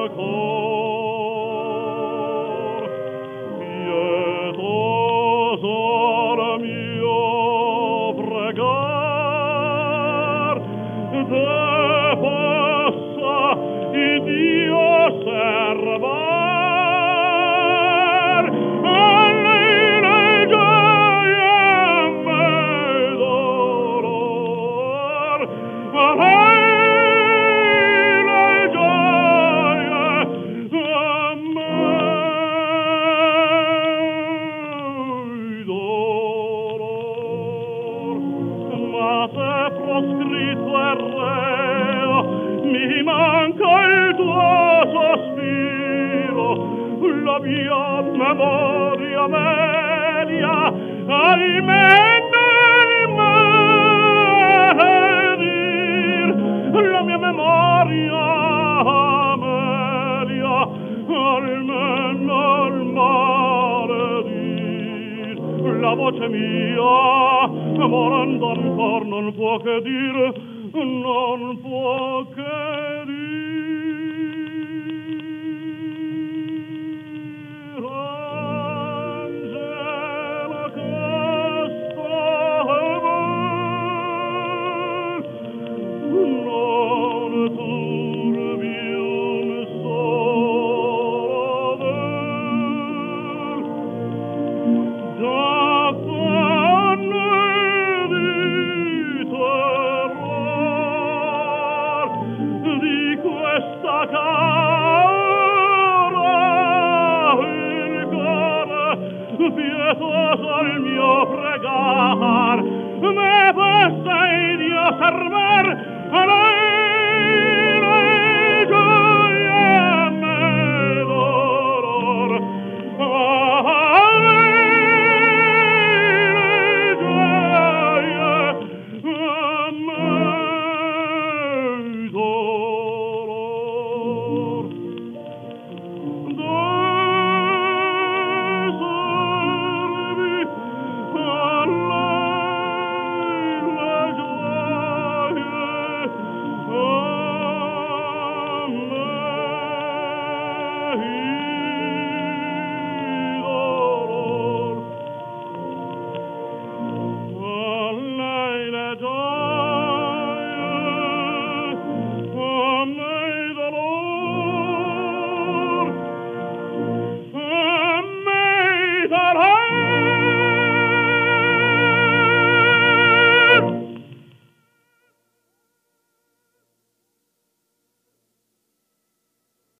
cor, pietosor mio pregar, te possa Dio servar, e lei le gioie a me dolor, a lei le gioie a me dolor. Ma se proscritto è reo, mi manca il tuo sospiro, la mia memoria media, almeno il maledir, la mia memoria media, almeno il maledir, la voce mia, morendo ancor non può che dire, non può che dire. Angela, che stai non turbi un solo ver. Da quando di terror di questa cara il cuore pietoso